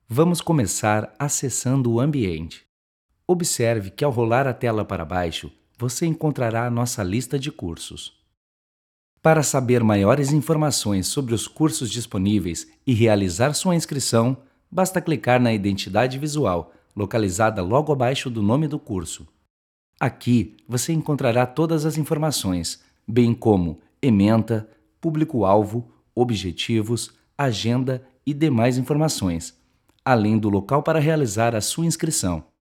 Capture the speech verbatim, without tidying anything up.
Vamos começar acessando o ambiente. Observe que ao rolar a tela para baixo, você encontrará a nossa lista de cursos. Para saber maiores informações sobre os cursos disponíveis e realizar sua inscrição, basta clicar na identidade visual, localizada logo abaixo do nome do curso. Aqui você encontrará todas as informações, bem como ementa, público-alvo, objetivos, agenda e demais informações, além do local para realizar a sua inscrição.